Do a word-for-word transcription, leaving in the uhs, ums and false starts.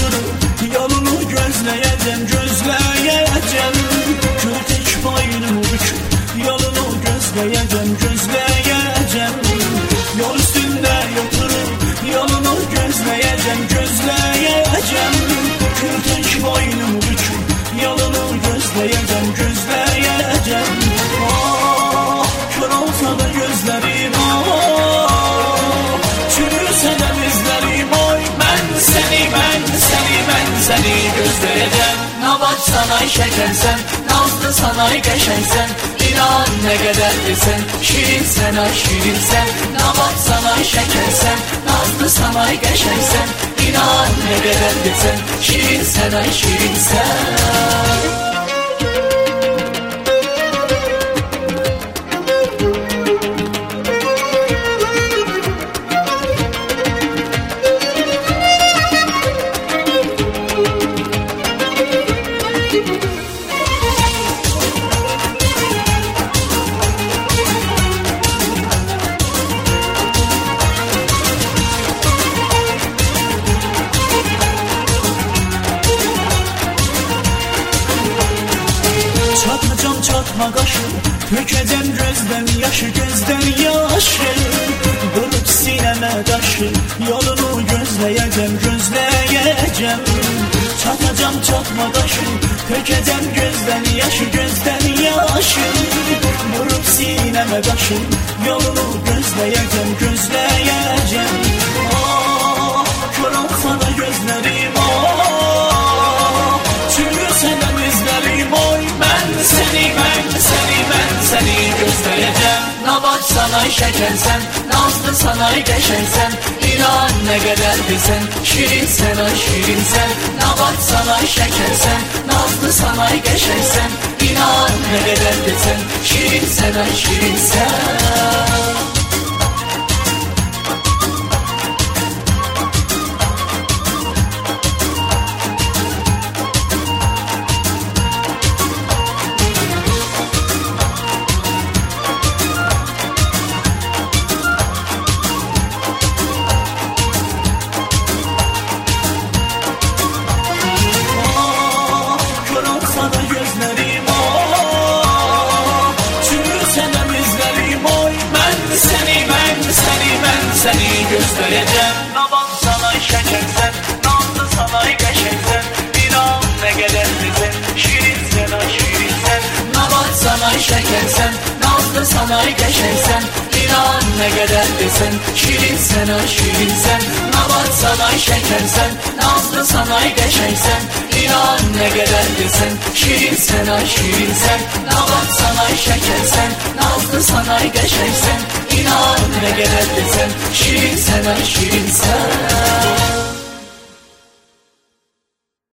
oturup yolunu gözleyeceğim, gözleyeceğim. Kürtek boynumu büküp yolunu gözleyeceğim, gözleyeceğim. Yol üstünde oturup yolunu gözleyeceğim, gözleyeceğim. Kürtek boynumu büküp yolunu gözleyeceğim, gözleyeceğim. Ah, kör olsa da gözlerim, ah, çürüse de izlerim. Oy ben seni, ben seni, ben seni gözleyeceğim. Nabat sanayi şekersen, nazlı sanayi geçensen, İnan ne kadardısan, şirin sen ay şirin sen. Nabat sanayi şekersen, nazlı sanayi geçensen, İnan ne kadardısan, şirin sen ay şirin sen. Çatacağım çatma kaşı, tökeceğim gözden yaşı, gözden yaşı. Vurup sineme taşı, yolunu gözleyeceğim, gözleyeceğim. Çatacağım çatma kaşı, tökeceğim gözden yaşı, gözden yaşı. Vurup sineme taşı, yolunu gözleyeceğim, gözleyeceğim. Ah, kör olsa da gözlerim, ah, çürüse de izlerim. Oy ben seni, ben seni, ben seni gözleyeceğim. Nabat sanayi şekersen, nazlı sanayi geçensen, İnan ne kadardısan, şirin sen ay şirin sen. Nabat sanayi şekersen, nazlı sanayi geçensen, İnan ne kadardısan, şirin sen ay şirin sen. Seni göstereceğim. Nabat sanayi şekersen, nazlı sanayi geçensen, İnan ne kadardısan, şirin sen ay şirin sen. Nabat sanayi şekersen, nazlı sanayi geçensen, İnan ne kadardısan, şirin sen ay şirin sen. Nabat sanayi şekersen, nazlı sanayi geçensen, İnan ne kadardısan, şirin sen ay şirin sen. Nabat sanayi şekersen, nazlı sanayi geçensen, İnan ne kadardısan, şirin sen ay şirin